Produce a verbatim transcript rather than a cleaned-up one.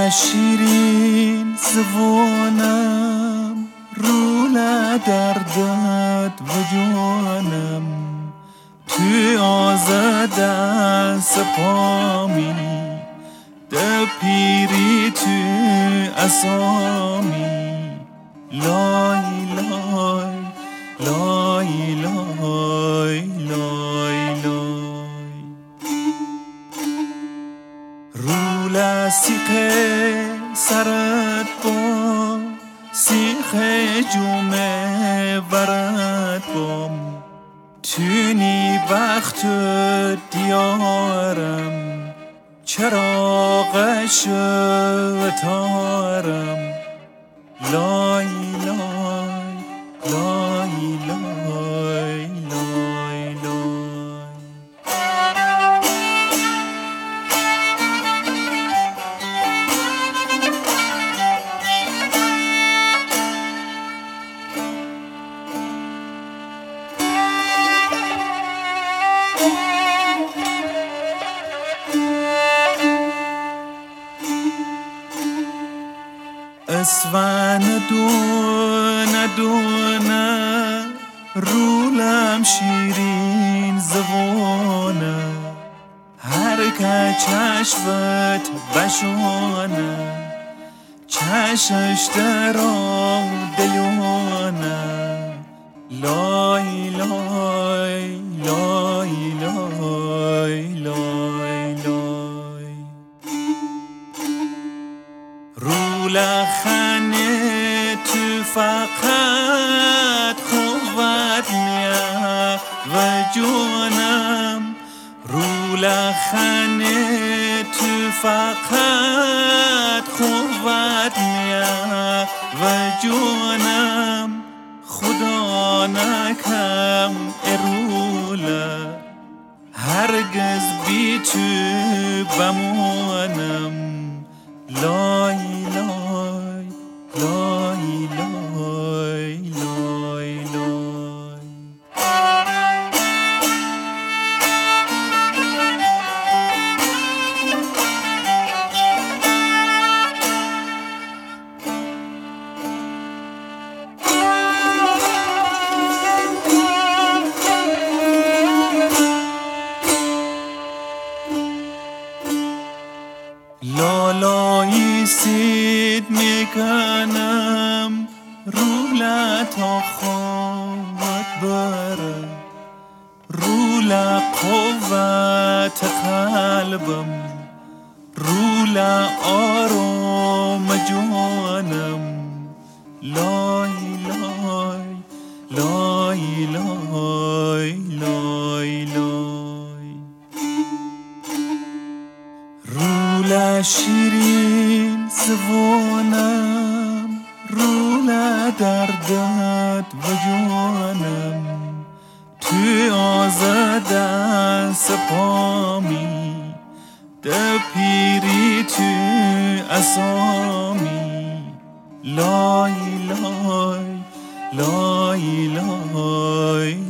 شیرین زبانم روله دردت و جانم توی آزاده سپامی ده پیری توی اسامی لای لای لای لای لای لای روله سیخه سرت با سیخه جومه ورد بام تونی وقت دیارم چراغش تارم لای لای لای لای لای لای اسفن دونه دونه رولم شیرین زبانه هر که چشمت بشانه چشش درا دیانه لای لای لای لای لای لای روله خانه تو فقط قوت میه و جونم روله خانه تو فقط قوت میه و جونم خدا نکم اروله هرگز بی تو بمانم لای لای لای لای لای لای لالایی سید میکنم روله تا خواهد بره روله قوت قلبم روله آرام جانم لای لای لای لای لای لای روله شیرین زبانم روله دردت و جانم توی آزاده سپامی ده پیری توی اسامی لای لای لای لای